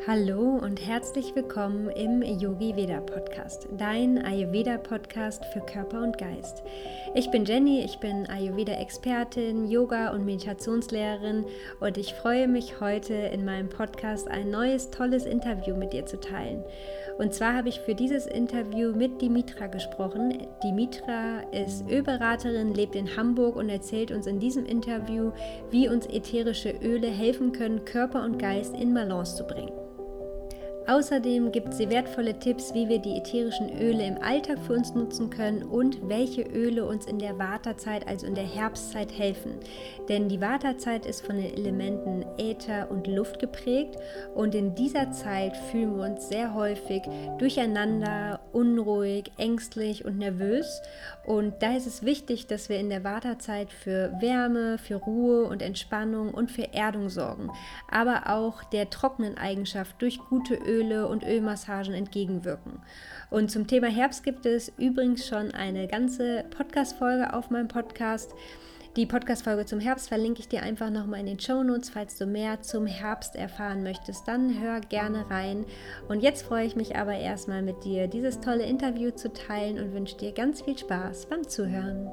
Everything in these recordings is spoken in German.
Hallo und herzlich willkommen im Yogi Veda Podcast, dein Ayurveda Podcast für Körper und Geist. Ich bin Jenny, ich bin Ayurveda Expertin, Yoga- und Meditationslehrerin und ich freue mich heute in meinem Podcast ein neues tolles Interview mit dir zu teilen. Und zwar habe ich für dieses Interview mit Dimitra gesprochen. Dimitra ist Ölberaterin, lebt in Hamburg und erzählt uns in diesem Interview, wie uns ätherische Öle helfen können, Körper und Geist in Balance zu bringen. Außerdem gibt sie wertvolle Tipps, wie wir die ätherischen Öle im Alltag für uns nutzen können und welche Öle uns in der Vata-Zeit, also in der Herbstzeit, helfen. Denn die Vata-Zeit ist von den Elementen Äther und Luft geprägt und in dieser Zeit fühlen wir uns sehr häufig durcheinander, unruhig, ängstlich und nervös. Und da ist es wichtig, dass wir in der Vata-Zeit für Wärme, für Ruhe und Entspannung und für Erdung sorgen, aber auch der trockenen Eigenschaft durch gute Öle und Ölmassagen entgegenwirken. Und zum Thema Herbst gibt es übrigens schon eine ganze Podcast-Folge auf meinem Podcast. Die Podcast-Folge zum Herbst verlinke ich dir einfach nochmal in den Shownotes. Falls du mehr zum Herbst erfahren möchtest, dann hör gerne rein. Und jetzt freue ich mich aber erstmal mit dir, dieses tolle Interview zu teilen und wünsche dir ganz viel Spaß beim Zuhören.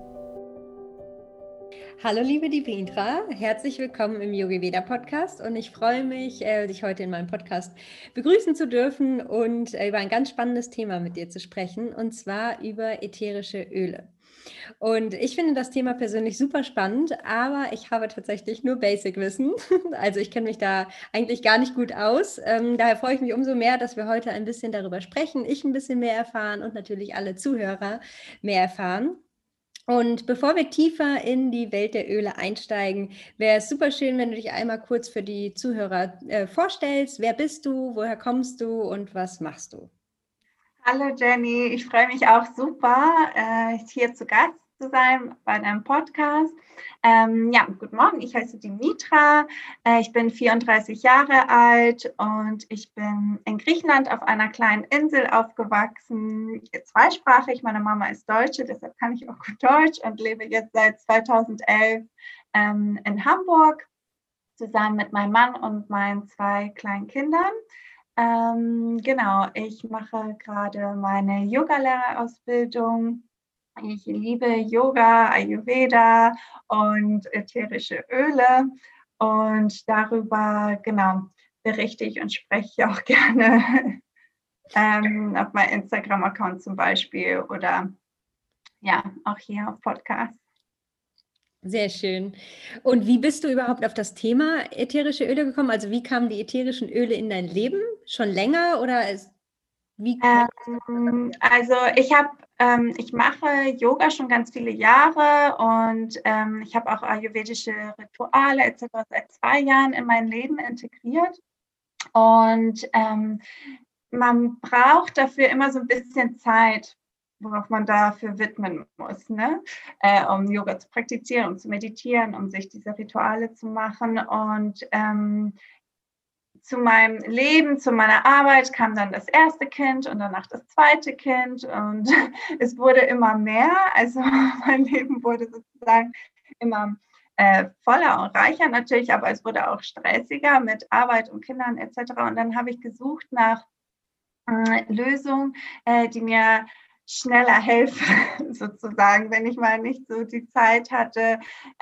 Hallo liebe Dimitra, herzlich willkommen im Yogi Veda Podcast und ich freue mich, dich heute in meinem Podcast begrüßen zu dürfen und über ein ganz spannendes Thema mit dir zu sprechen, und zwar über ätherische Öle. Und ich finde das Thema persönlich super spannend, aber ich habe tatsächlich nur Basic-Wissen. Also ich kenne mich da eigentlich gar nicht gut aus. Daher freue ich mich umso mehr, dass wir heute ein bisschen darüber sprechen, ich ein bisschen mehr erfahren und natürlich alle Zuhörer mehr erfahren. Und bevor wir tiefer in die Welt der Öle einsteigen, wäre es super schön, wenn du dich einmal kurz für die Zuhörer vorstellst. Wer bist du, woher kommst du und was machst du? Hallo Jenny, ich freue mich auch super, hier zu Gast zu sein bei deinem Podcast. Guten Morgen, ich heiße Dimitra, ich bin 34 Jahre alt und ich bin in Griechenland auf einer kleinen Insel aufgewachsen, zweisprachig. Meine Mama ist Deutsche, deshalb kann ich auch gut Deutsch und lebe jetzt seit 2011 in Hamburg zusammen mit meinem Mann und meinen 2 kleinen Kindern. Genau, ich mache gerade meine Yogalehrerausbildung. Ich liebe Yoga, Ayurveda und ätherische Öle und darüber, genau, berichte ich und spreche auch gerne auf meinem Instagram-Account zum Beispiel oder ja, auch hier auf Podcast. Sehr schön. Und wie bist du überhaupt auf das Thema ätherische Öle gekommen? Also wie kamen die ätherischen Öle in dein Leben? Schon länger oder wie kam Also ich mache Yoga schon ganz viele Jahre und ich habe auch ayurvedische Rituale etc. seit 2 Jahren in mein Leben integriert. Und man braucht dafür immer so ein bisschen Zeit, worauf man dafür widmen muss, ne? Um Yoga zu praktizieren, um zu meditieren, um sich diese Rituale zu machen. Und zu meinem Leben, zu meiner Arbeit kam dann das erste Kind und danach das zweite Kind und es wurde immer mehr. Also mein Leben wurde sozusagen immer voller und reicher natürlich, aber es wurde auch stressiger mit Arbeit und Kindern etc. Und dann habe ich gesucht nach Lösungen, die mir schneller helfen, sozusagen, wenn ich mal nicht so die Zeit hatte,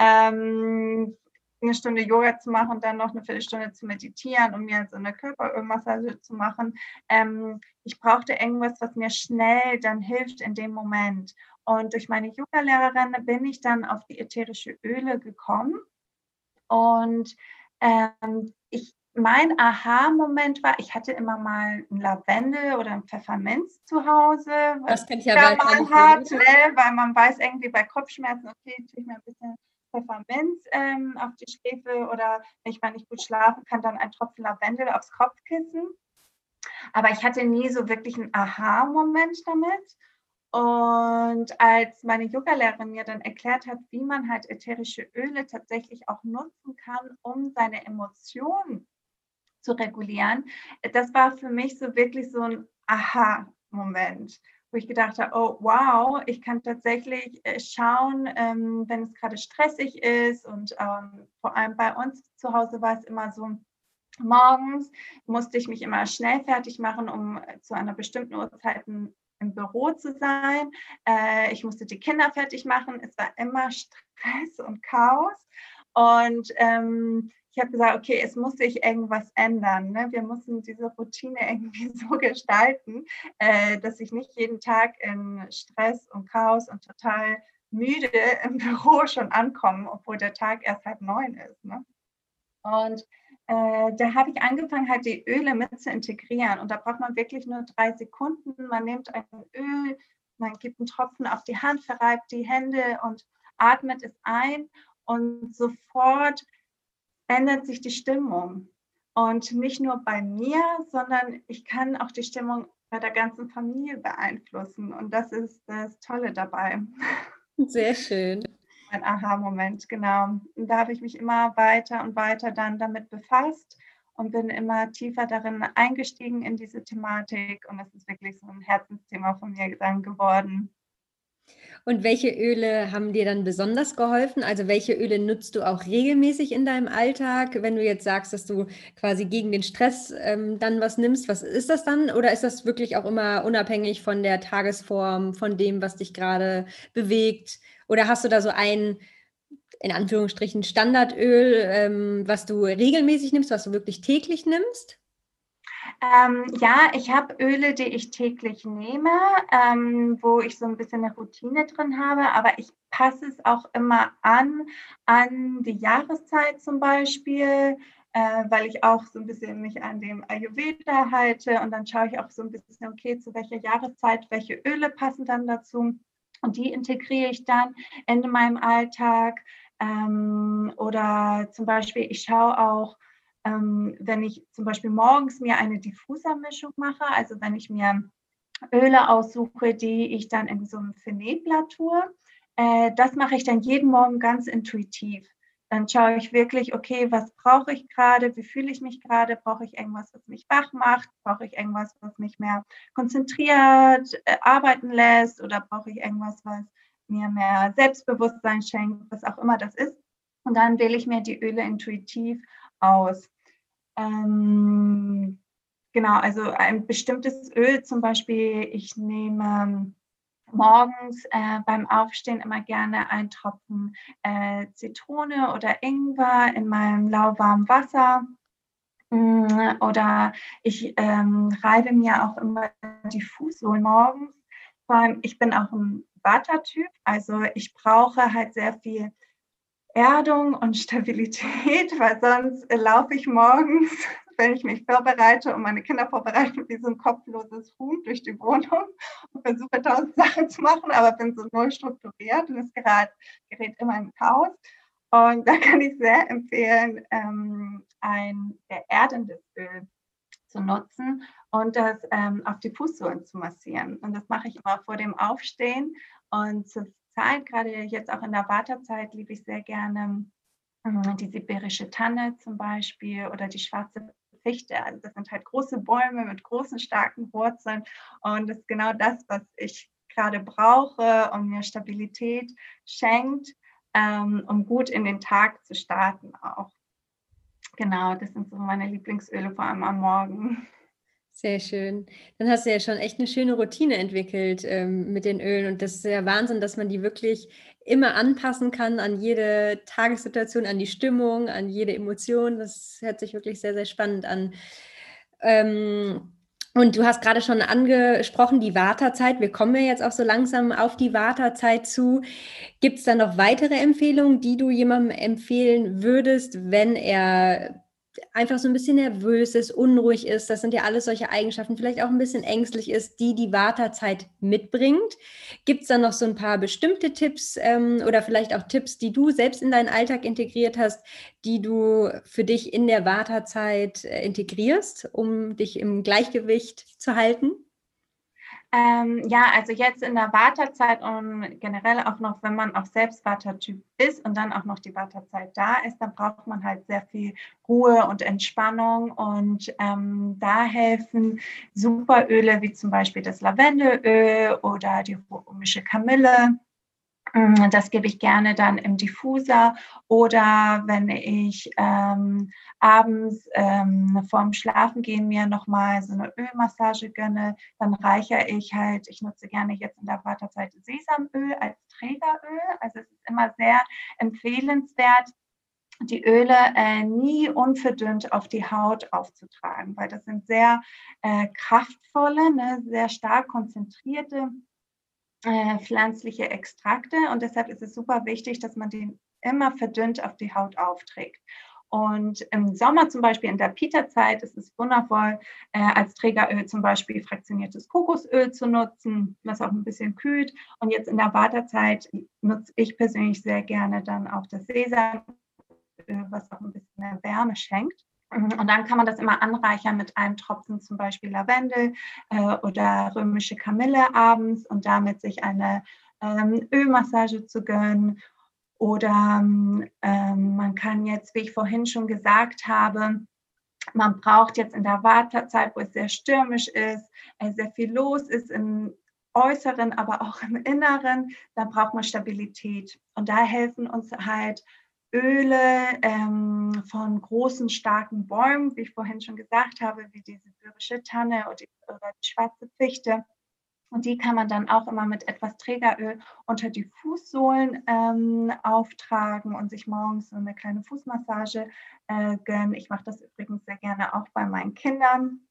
'ne Stunde Yoga zu machen und dann noch eine Viertelstunde zu meditieren und mir so eine Körperölmassage zu machen. Ich brauchte irgendwas, was mir schnell dann hilft in dem Moment. Und durch meine Yogalehrerin bin ich dann auf die ätherische Öle gekommen und, mein Aha-Moment war, ich hatte immer mal 'n Lavendel oder 'n Pfefferminz zu Hause, was das kann ich ja jeder mal weiterempfehlen. hat, ne, weil man weiß irgendwie bei Kopfschmerzen, okay, tue ich mir 'n bisschen Pfefferminz auf die Schläfe oder wenn ich mal nicht gut schlafen kann, dann ein Tropfen Lavendel aufs Kopfkissen. Aber ich hatte nie so wirklich 'n Aha-Moment damit. Und als meine Yogalehrerin mir dann erklärt hat, wie man halt ätherische Öle tatsächlich auch nutzen kann, um seine Emotionen zu regulieren, das war für mich so wirklich so 'n Aha-Moment, wo ich gedacht habe: „Oh wow, ich kann tatsächlich, schauen, wenn es grade stressig ist“ und, vor allem bei uns zu Hause war es immer so, Morgens musste ich mich immer schnell fertig machen, um zu einer bestimmten Uhrzeit im Büro zu sein. Ich musste die Kinder fertig machen. Es war immer Stress und Chaos. Und ich habe gesagt, okay, es muss sich irgendwas ändern. Ne? Wir müssen diese Routine irgendwie so gestalten, dass ich nicht jeden Tag in Stress und Chaos und total müde im Büro schon ankomme, obwohl der Tag erst 8:30 ist. Ne? Und da habe ich angefangen, halt die Öle mit zu integrieren. Und da braucht man wirklich nur 3 Sekunden. Man nimmt ein Öl, man gibt einen Tropfen auf die Hand, verreibt die Hände und atmet es ein. Und sofort ändert sich die Stimmung. Und nicht nur bei mir, sondern ich kann auch die Stimmung bei der ganzen Familie beeinflussen. Und das ist das Tolle dabei. Sehr schön. Ein Aha-Moment, genau. Und da habe ich mich immer weiter und weiter dann damit befasst und bin immer tiefer darin eingestiegen in diese Thematik. Und das ist wirklich so ein Herzensthema von mir dann geworden. Und welche Öle haben dir dann besonders geholfen? Also welche Öle nutzt du auch regelmäßig in deinem Alltag, wenn du jetzt sagst, dass du quasi gegen den Stress dann was nimmst? Was ist das dann? Oder ist das wirklich auch immer unabhängig von der Tagesform, von dem, was dich gerade bewegt? Oder hast du da so ein, in Anführungsstrichen, Standardöl, was du regelmäßig nimmst, was du wirklich täglich nimmst? Ja, ich habe Öle, die ich täglich nehme, wo ich so ein bisschen eine Routine drin habe, aber ich passe es auch immer an die Jahreszeit zum Beispiel, weil ich auch so ein bisschen mich an dem Ayurveda halte und dann schaue ich auch so ein bisschen, okay, zu welcher Jahreszeit welche Öle passen dann dazu und die integriere ich dann in meinem Alltag. Oder zum Beispiel, ich schaue auch, wenn ich zum Beispiel morgens mir eine Diffusermischung mache, also wenn ich mir Öle aussuche, die ich dann in so einem Fenéblatt tue, das mache ich dann jeden Morgen ganz intuitiv. Dann schaue ich wirklich, okay, was brauche ich gerade, wie fühle ich mich gerade, brauche ich irgendwas, was mich wach macht, brauche ich irgendwas, was mich mehr konzentriert arbeiten lässt oder brauche ich irgendwas, was mir mehr Selbstbewusstsein schenkt, was auch immer das ist. Und dann wähle ich mir die Öle intuitiv aus. Genau, also ein bestimmtes Öl zum Beispiel, ich nehme morgens beim Aufstehen immer gerne einen Tropfen Zitrone oder Ingwer in meinem lauwarmen Wasser. Oder ich reibe mir auch immer die Fußsohlen morgens. Vor allem, ich bin auch ein Vata-Typ, also ich brauche halt sehr viel Erdung und Stabilität, weil sonst laufe ich morgens, wenn ich mich vorbereite und meine Kinder vorbereite, wie so ein kopfloses Huhn durch die Wohnung und versuche 1000 Sachen zu machen, aber bin so null strukturiert und es gerät immer in Chaos. Und da kann ich sehr empfehlen, ein erdendes Öl zu nutzen und das auf die Fußsohlen zu massieren. Und das mache ich immer vor dem Aufstehen. Und zur Zeit, gerade jetzt auch in der Wartezeit, liebe ich sehr gerne die sibirische Tanne zum Beispiel oder die schwarze Fichte. Also das sind halt große Bäume mit großen, starken Wurzeln. Und das ist genau das, was ich gerade brauche und mir Stabilität schenkt, um gut in den Tag zu starten auch. Genau, das sind so meine Lieblingsöle, vor allem am Morgen. Sehr schön. Dann hast du ja schon echt eine schöne Routine entwickelt, mit den Ölen und das ist ja Wahnsinn, dass man die wirklich immer anpassen kann an jede Tagessituation, an die Stimmung, an jede Emotion. Das hört sich wirklich sehr, sehr spannend an. Und du hast gerade schon angesprochen, die Vata-Zeit. Wir kommen ja jetzt auch so langsam auf die Vata-Zeit zu. Gibt es da noch weitere Empfehlungen, die du jemandem empfehlen würdest, wenn er einfach so ein bisschen nervös ist, unruhig ist? Das sind ja alles solche Eigenschaften, vielleicht auch ein bisschen ängstlich ist, die Vata-Zeit mitbringt. Gibt es da noch so ein paar bestimmte Tipps oder vielleicht auch Tipps, die du selbst in deinen Alltag integriert hast, die du für dich in der Vata-Zeit integrierst, um dich im Gleichgewicht zu halten? Ja, also jetzt in der Wartezeit und generell auch noch, wenn man auch selbst Vata-Typ ist und dann auch noch die Wartezeit da ist, dann braucht man halt sehr viel Ruhe und Entspannung und da helfen Superöle wie zum Beispiel das Lavendelöl oder die römische Kamille. Das gebe ich gerne dann im Diffuser, oder wenn ich abends vorm Schlafengehen mir nochmal so eine Ölmassage gönne, dann reichere ich nutze gerne jetzt in der Wartezeit Sesamöl als Trägeröl. Also es ist immer sehr empfehlenswert, die Öle nie unverdünnt auf die Haut aufzutragen, weil das sind sehr kraftvolle, ne, sehr stark konzentrierte pflanzliche Extrakte, und deshalb ist es super wichtig, dass man den immer verdünnt auf die Haut aufträgt. Und im Sommer zum Beispiel in der Pita-Zeit ist es wundervoll, als Trägeröl zum Beispiel fraktioniertes Kokosöl zu nutzen, was auch ein bisschen kühlt. Und jetzt in der Wartezeit nutze ich persönlich sehr gerne dann auch das Sesamöl, was auch ein bisschen mehr Wärme schenkt. Und dann kann man das immer anreichern mit einem Tropfen zum Beispiel Lavendel oder römische Kamille abends und damit sich eine Ölmassage zu gönnen. Oder man kann jetzt, wie ich vorhin schon gesagt habe, man braucht jetzt in der Wartezeit, wo es sehr stürmisch ist, sehr viel los ist im Äußeren, aber auch im Inneren, da braucht man Stabilität. Und da helfen uns halt Öle von großen, starken Bäumen, wie ich vorhin schon gesagt habe, wie diese syrische Tanne oder die schwarze Fichte. Und die kann man dann auch immer mit etwas Trägeröl unter die Fußsohlen auftragen und sich morgens so eine kleine Fußmassage gönnen. Ich mache das übrigens sehr gerne auch bei meinen Kindern.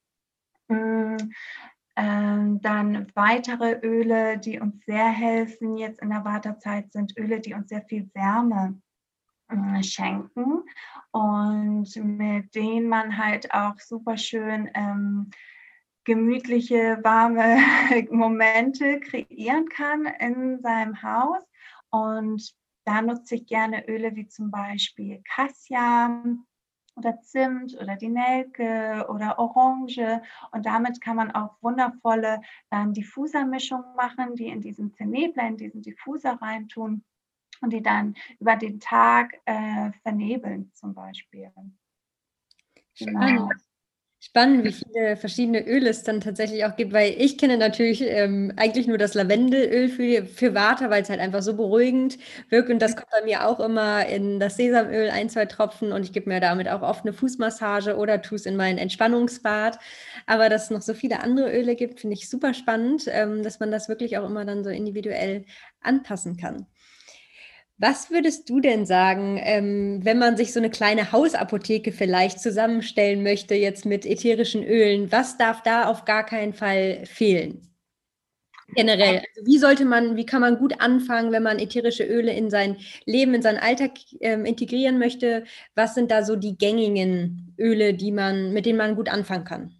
Dann weitere Öle, die uns sehr helfen jetzt in der Wartezeit, sind Öle, die uns sehr viel Wärme schenken und mit denen man halt auch super schön gemütliche, warme Momente kreieren kann in seinem Haus. Und da nutze ich gerne Öle wie zum Beispiel Cassia oder Zimt oder die Nelke oder Orange. Und damit kann man auch wundervolle Diffusermischungen machen, die in diesen Vernebler, in diesen Diffuser reintun und die dann über den Tag vernebeln zum Beispiel. Spannend. Genau. Spannend, wie viele verschiedene Öle es dann tatsächlich auch gibt, weil ich kenne natürlich eigentlich nur das Lavendelöl für Vata, weil es halt einfach so beruhigend wirkt, und das kommt bei mir auch immer in das Sesamöl, ein, zwei Tropfen, und ich gebe mir damit auch oft eine Fußmassage oder tue es in mein Entspannungsbad. Aber dass es noch so viele andere Öle gibt, finde ich super spannend, dass man das wirklich auch immer dann so individuell anpassen kann. Was würdest du denn sagen, wenn man sich so eine kleine Hausapotheke vielleicht zusammenstellen möchte, jetzt mit ätherischen Ölen? Was darf da auf gar keinen Fall fehlen? Generell, also wie kann man gut anfangen, wenn man ätherische Öle in sein Leben, in seinen Alltag integrieren möchte? Was sind da so die gängigen Öle, mit denen man gut anfangen kann?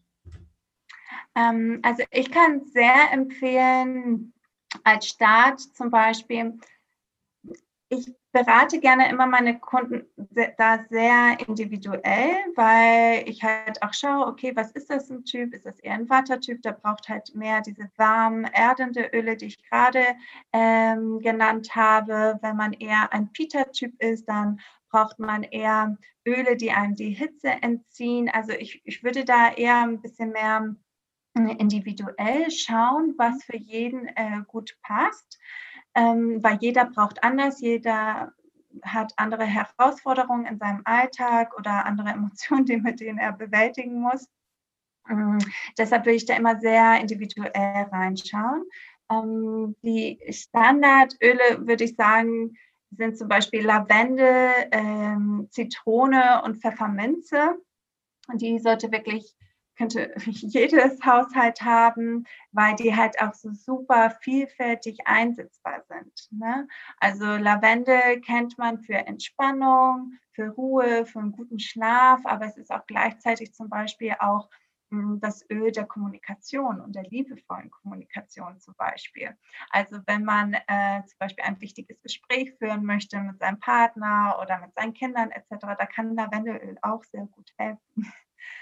Also ich kann sehr empfehlen, als Start zum Beispiel, ich berate gerne immer meine Kunden da sehr individuell, weil ich halt auch schaue, okay, was ist das ein Typ? Ist das eher ein Vata-Typ? Der braucht halt mehr diese warmen, erdende Öle, die ich gerade genannt habe. Wenn man eher ein Pitta-Typ ist, dann braucht man eher Öle, die einem die Hitze entziehen. Also ich würde da eher ein bisschen mehr individuell schauen, was für jeden gut passt, weil jeder braucht anders, jeder hat andere Herausforderungen in seinem Alltag oder andere Emotionen, mit denen er bewältigen muss. Deshalb will ich da immer sehr individuell reinschauen. Die Standardöle, würde ich sagen, sind zum Beispiel Lavendel, Zitrone und Pfefferminze. Und die könnte jedes Haushalt haben, weil die halt auch so super vielfältig einsetzbar sind. Ne? Also Lavendel kennt man für Entspannung, für Ruhe, für einen guten Schlaf, aber es ist auch gleichzeitig zum Beispiel auch das Öl der Kommunikation und der liebevollen Kommunikation zum Beispiel. Also wenn man zum Beispiel ein wichtiges Gespräch führen möchte mit seinem Partner oder mit seinen Kindern etc., da kann Lavendelöl auch sehr gut helfen.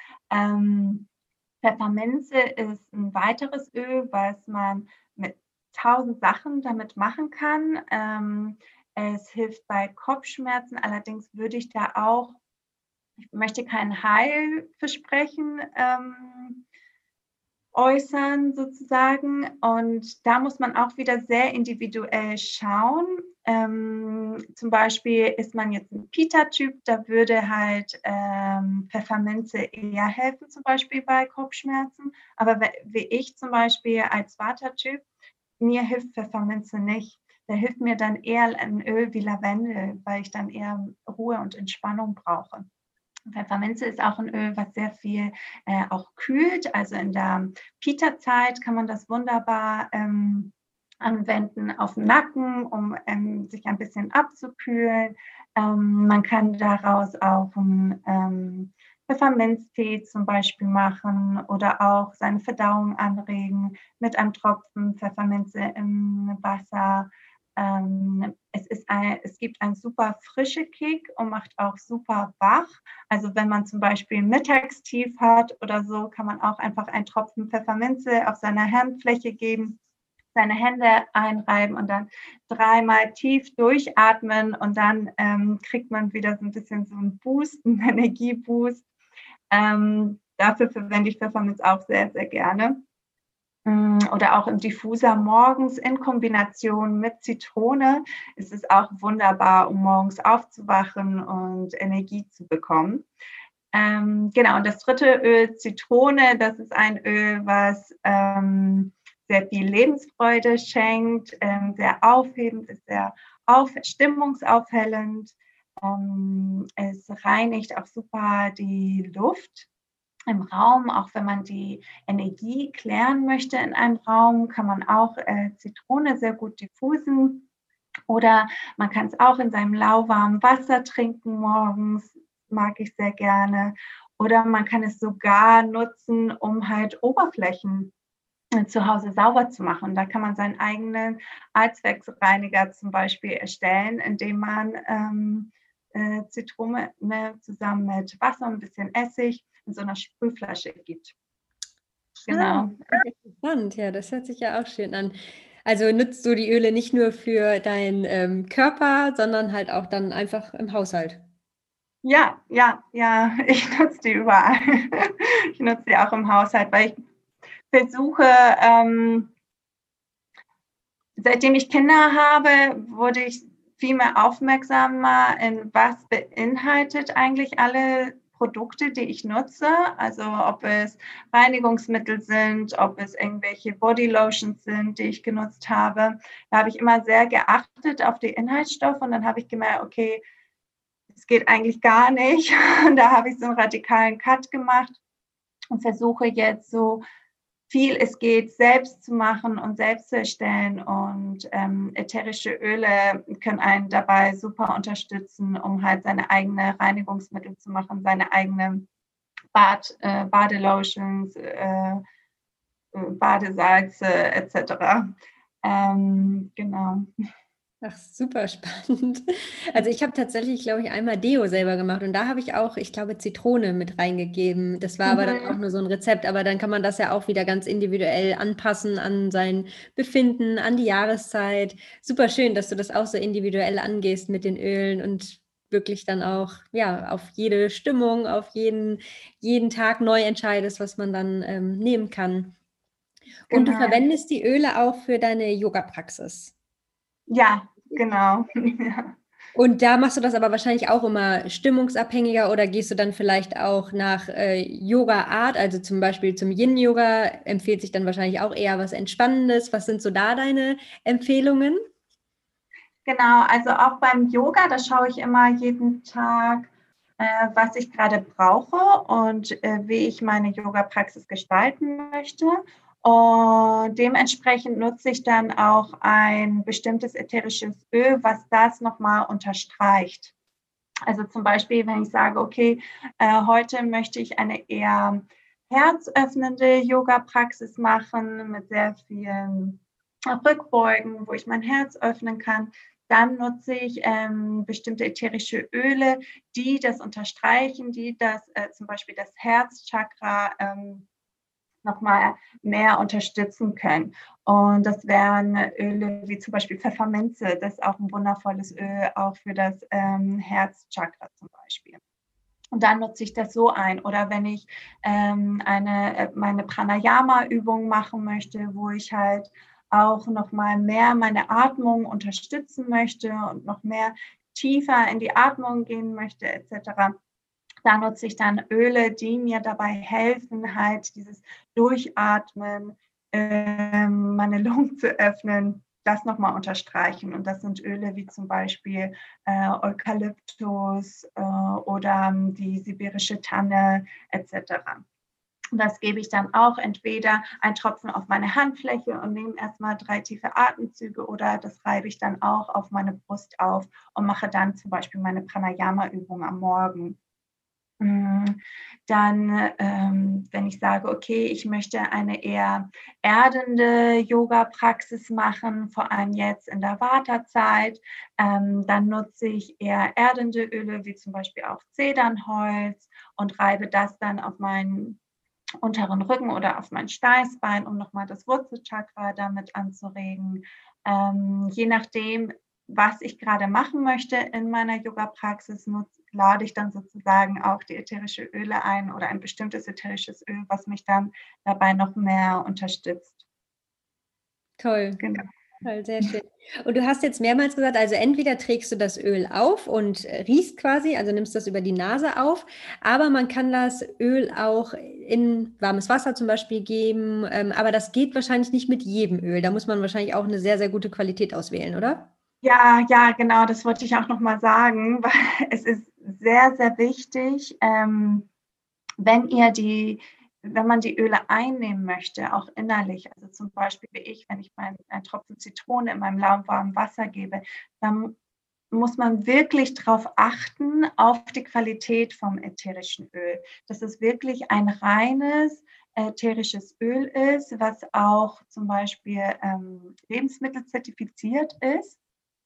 Pfefferminze ist ein weiteres Öl, was man mit 1000 Sachen damit machen kann. Es hilft bei Kopfschmerzen, allerdings würde ich da auch, ich möchte kein Heil versprechen, äußern sozusagen. Und da muss man auch wieder sehr individuell schauen. Zum Beispiel ist man jetzt ein Pitta-Typ, da würde halt Pfefferminze eher helfen, zum Beispiel bei Kopfschmerzen. Aber wie ich zum Beispiel als Vata-Typ, mir hilft Pfefferminze nicht. Da hilft mir dann eher ein Öl wie Lavendel, weil ich dann eher Ruhe und Entspannung brauche. Pfefferminze ist auch ein Öl, was sehr viel auch kühlt. Also in der Pitta-Zeit kann man das wunderbar anwenden auf den Nacken, um sich ein bisschen abzukühlen. Man kann daraus auch einen Pfefferminztee zum Beispiel machen oder auch seine Verdauung anregen mit einem Tropfen Pfefferminze im Wasser. Es gibt einen super frischen Kick und macht auch super wach. Also wenn man zum Beispiel ein Mittagstief hat oder so, kann man auch einfach einen Tropfen Pfefferminze auf seiner Handfläche geben, seine Hände einreiben und dann 3-mal tief durchatmen und dann kriegt man wieder so ein bisschen so einen Boost, einen Energieboost. Dafür verwende ich Pfefferminz auch sehr, sehr gerne. Oder auch im Diffuser morgens in Kombination mit Zitrone ist es auch wunderbar, um morgens aufzuwachen und Energie zu bekommen. Genau, und das dritte Öl, Zitrone, das ist ein Öl, was sehr viel Lebensfreude schenkt, sehr aufhebend, ist sehr stimmungsaufhellend. Es reinigt auch super die Luft im Raum, auch wenn man die Energie klären möchte in einem Raum, kann man auch Zitrone sehr gut diffusen. Oder man kann es auch in seinem lauwarmen Wasser trinken morgens, mag ich sehr gerne. Oder man kann es sogar nutzen, um halt Oberflächen zu Hause sauber zu machen. Da kann man seinen eigenen Allzweckreiniger zum Beispiel erstellen, indem man Zitrone zusammen mit Wasser und ein bisschen Essig in so einer Sprühflasche gibt. Genau. Spannend, ja, das hört sich ja auch schön an. Also nutzt du die Öle nicht nur für deinen Körper, sondern halt auch dann einfach im Haushalt? Ja, ich nutze die überall. Ich nutze die auch im Haushalt, weil ich versuche, seitdem ich Kinder habe, wurde ich viel mehr aufmerksamer in was beinhaltet eigentlich alle Produkte, die ich nutze. Also ob es Reinigungsmittel sind, ob es irgendwelche Bodylotions sind, die ich genutzt habe. Da habe ich immer sehr geachtet auf die Inhaltsstoffe und dann habe ich gemerkt, okay, es geht eigentlich gar nicht. Und da habe ich so einen radikalen Cut gemacht und versuche jetzt so viel es geht, selbst zu machen und selbst zu erstellen. Und ätherische Öle können einen dabei super unterstützen, um halt seine eigenen Reinigungsmittel zu machen, seine eigenen Badelotions, Badesalze etc. Genau. Ach, super spannend. Also ich habe tatsächlich, glaube ich, einmal Deo selber gemacht und da habe ich auch, ich glaube, Zitrone mit reingegeben. Das war aber dann auch nur so ein Rezept, aber dann kann man das ja auch wieder ganz individuell anpassen an sein Befinden, an die Jahreszeit. Super schön, dass du das auch so individuell angehst mit den Ölen und wirklich dann auch, ja, auf jede Stimmung, auf jeden Tag neu entscheidest, was man dann nehmen kann. Und du Genau. verwendest die Öle auch für deine Yoga-Praxis. Ja, genau. Ja. Und da machst du das aber wahrscheinlich auch immer stimmungsabhängiger oder gehst du dann vielleicht auch nach Yoga-Art, also zum Beispiel zum Yin-Yoga, empfiehlt sich dann wahrscheinlich auch eher was Entspannendes. Was sind so da deine Empfehlungen? Genau, also auch beim Yoga, da schaue ich immer jeden Tag, was ich gerade brauche und wie ich meine Yoga-Praxis gestalten möchte. Und dementsprechend nutze ich dann auch ein bestimmtes ätherisches Öl, was das nochmal unterstreicht. Also zum Beispiel, wenn ich sage, okay, heute möchte ich eine eher herzöffnende Yoga-Praxis machen mit sehr vielen Rückbeugen, wo ich mein Herz öffnen kann, dann nutze ich bestimmte ätherische Öle, die das unterstreichen, die das zum Beispiel das Herzchakra nochmal mehr unterstützen können. Und das wären Öle wie zum Beispiel Pfefferminze, das ist auch ein wundervolles Öl, auch für das Herzchakra zum Beispiel. Und dann nutze ich das so ein. Oder wenn ich meine Pranayama-Übung machen möchte, wo ich halt auch noch mal mehr meine Atmung unterstützen möchte und noch mehr tiefer in die Atmung gehen möchte, etc. Da nutze ich dann Öle, die mir dabei helfen, halt dieses Durchatmen, meine Lungen zu öffnen, das nochmal unterstreichen. Und das sind Öle wie zum Beispiel Eukalyptus oder die sibirische Tanne etc. Und das gebe ich dann auch entweder einen Tropfen auf meine Handfläche und nehme erstmal 3 tiefe Atemzüge, oder das reibe ich dann auch auf meine Brust auf und mache dann zum Beispiel meine Pranayama-Übung am Morgen. Dann, wenn ich sage, okay, ich möchte eine eher erdende Yoga-Praxis machen, vor allem jetzt in der Vata-Zeit, dann nutze ich eher erdende Öle, wie zum Beispiel auch Zedernholz, und reibe das dann auf meinen unteren Rücken oder auf mein Steißbein, um nochmal das Wurzelchakra damit anzuregen. Je nachdem, was ich gerade machen möchte in meiner Yoga-Praxis, lade ich dann sozusagen auch die ätherische Öle ein oder ein bestimmtes ätherisches Öl, was mich dann dabei noch mehr unterstützt. Toll. Genau. Toll, sehr schön. Und du hast jetzt mehrmals gesagt, also entweder trägst du das Öl auf und riechst quasi, also nimmst das über die Nase auf, aber man kann das Öl auch in warmes Wasser zum Beispiel geben, aber das geht wahrscheinlich nicht mit jedem Öl. Da muss man wahrscheinlich auch eine sehr, sehr gute Qualität auswählen, oder? Ja, genau, das wollte ich auch noch mal sagen, weil es ist sehr, sehr wichtig, wenn man die Öle einnehmen möchte, auch innerlich, also zum Beispiel wie ich, wenn ich einen Tropfen Zitrone in meinem lauwarmen Wasser gebe, dann muss man wirklich darauf achten, auf die Qualität vom ätherischen Öl. Dass es wirklich ein reines ätherisches Öl ist, was auch zum Beispiel lebensmittelzertifiziert ist.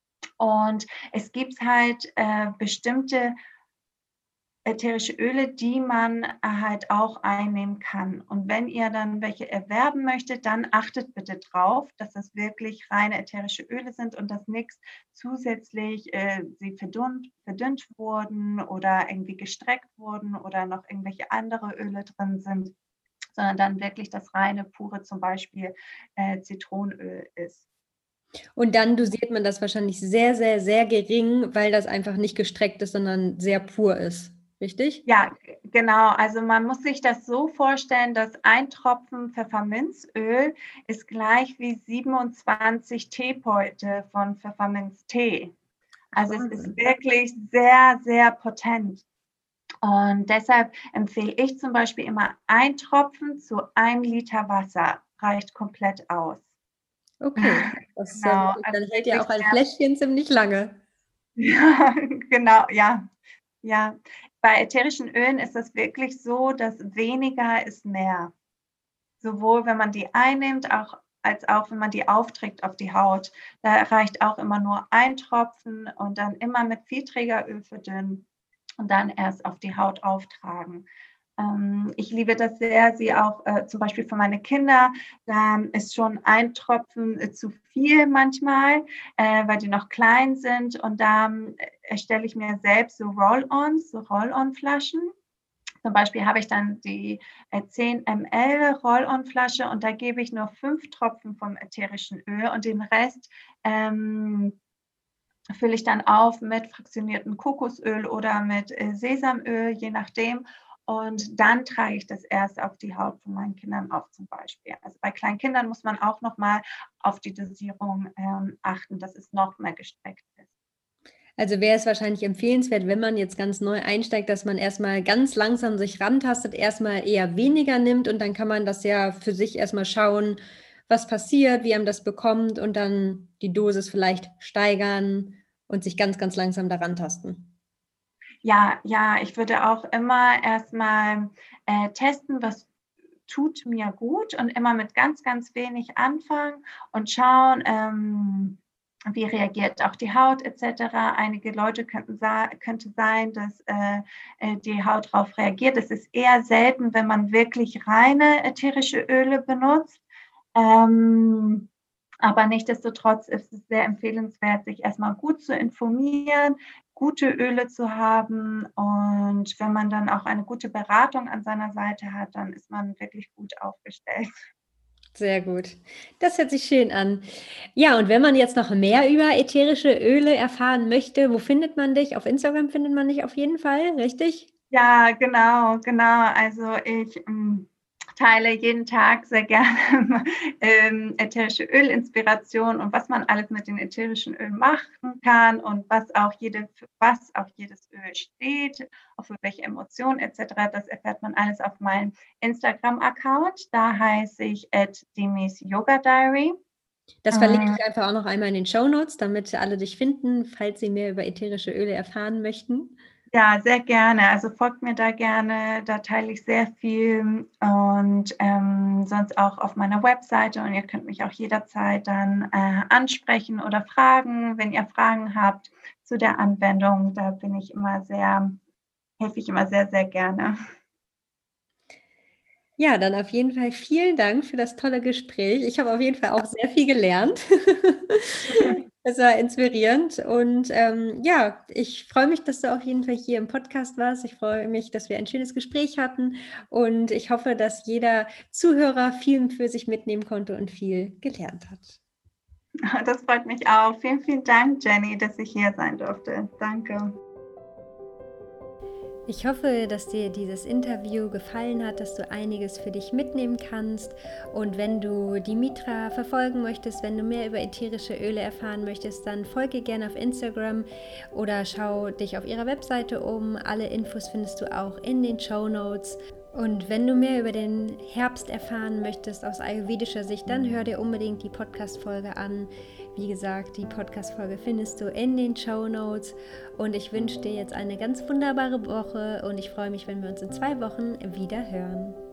Und es gibt halt bestimmte ätherische Öle, die man halt auch einnehmen kann. Und wenn ihr dann welche erwerben möchtet, dann achtet bitte drauf, dass das wirklich reine ätherische Öle sind und dass nichts zusätzlich sie verdünnt wurden oder irgendwie gestreckt wurden oder noch irgendwelche andere Öle drin sind, sondern dann wirklich das reine, pure, zum Beispiel Zitronenöl ist. Und dann dosiert man das wahrscheinlich sehr, sehr, sehr gering, weil das einfach nicht gestreckt ist, sondern sehr pur ist. Richtig? Ja, genau. Also man muss sich das so vorstellen, dass ein Tropfen Pfefferminzöl ist gleich wie 27 Teebeutel von Pfefferminztee. Ach, Also es ist Wahnsinn. wirklich sehr, sehr potent. Und deshalb empfehle ich zum Beispiel immer, ein Tropfen zu 1 Liter Wasser reicht komplett aus. Okay, das, Genau, also dann hält ja wirklich auch ein sehr, Fläschchen ziemlich lange. ja, genau, ja. Ja, bei ätherischen Ölen ist es wirklich so, dass weniger ist mehr. Sowohl wenn man die einnimmt, als auch wenn man die aufträgt auf die Haut. Da reicht auch immer nur ein Tropfen und dann immer mit Viehträgeröl verdünnen und dann erst auf die Haut auftragen. Ich liebe das sehr, sie auch zum Beispiel für meine Kinder. Da ist schon ein Tropfen zu viel manchmal, weil die noch klein sind. Und da erstelle ich mir selbst so Roll-ons, so Roll-on-Flaschen. Zum Beispiel habe ich dann die 10 ml Roll-on-Flasche und da gebe ich nur 5 Tropfen vom ätherischen Öl und den Rest fülle ich dann auf mit fraktioniertem Kokosöl oder mit Sesamöl, je nachdem. Und dann trage ich das erst auf die Haut von meinen Kindern auf zum Beispiel. Also bei kleinen Kindern muss man auch nochmal auf die Dosierung achten, dass es noch mehr gestreckt ist. Also wäre es wahrscheinlich empfehlenswert, wenn man jetzt ganz neu einsteigt, dass man erstmal ganz langsam sich rantastet, erstmal eher weniger nimmt und dann kann man das ja für sich erstmal schauen, was passiert, wie einem das bekommt und dann die Dosis vielleicht steigern und sich ganz, ganz langsam daran tasten. Ja, ich würde auch immer erstmal testen, was tut mir gut, und immer mit ganz, ganz wenig anfangen und schauen, wie reagiert auch die Haut etc. Einige Leute könnte sein, dass die Haut darauf reagiert. Es ist eher selten, wenn man wirklich reine ätherische Öle benutzt. Aber nichtsdestotrotz ist es sehr empfehlenswert, sich erstmal gut zu informieren, gute Öle zu haben und Und wenn man dann auch eine gute Beratung an seiner Seite hat, dann ist man wirklich gut aufgestellt. Sehr gut. Das hört sich schön an. Ja, und wenn man jetzt noch mehr über ätherische Öle erfahren möchte, wo findet man dich? Auf Instagram findet man dich auf jeden Fall, richtig? Ja, genau, genau. Also ich teile jeden Tag sehr gerne ätherische Ölinspiration und was man alles mit den ätherischen Ölen machen kann und was auch jedes Öl steht, auch für welche Emotionen etc. Das erfährt man alles auf meinem Instagram-Account. Da heiße ich @demis_yoga_diary. Das verlinke ich einfach auch noch einmal in den Shownotes, damit alle dich finden, falls sie mehr über ätherische Öle erfahren möchten. Ja, sehr gerne. Also folgt mir da gerne, da teile ich sehr viel und sonst auch auf meiner Webseite und ihr könnt mich auch jederzeit dann ansprechen oder fragen, wenn ihr Fragen habt zu der Anwendung. Da helfe ich immer sehr, sehr gerne. Ja, dann auf jeden Fall vielen Dank für das tolle Gespräch. Ich habe auf jeden Fall auch sehr viel gelernt. Es war inspirierend und ja, ich freue mich, dass du auf jeden Fall hier im Podcast warst. Ich freue mich, dass wir ein schönes Gespräch hatten und ich hoffe, dass jeder Zuhörer viel für sich mitnehmen konnte und viel gelernt hat. Das freut mich auch. Vielen, vielen Dank, Jenny, dass ich hier sein durfte. Danke. Ich hoffe, dass dir dieses Interview gefallen hat, dass du einiges für dich mitnehmen kannst. Und wenn du Dimitra verfolgen möchtest, wenn du mehr über ätherische Öle erfahren möchtest, dann folge gerne auf Instagram oder schau dich auf ihrer Webseite um. Alle Infos findest du auch in den Shownotes. Und wenn du mehr über den Herbst erfahren möchtest aus ayurvedischer Sicht, dann hör dir unbedingt die Podcast-Folge an. Wie gesagt, die Podcast-Folge findest du in den Shownotes. Und ich wünsche dir jetzt eine ganz wunderbare Woche und ich freue mich, wenn wir uns in 2 Wochen wieder hören.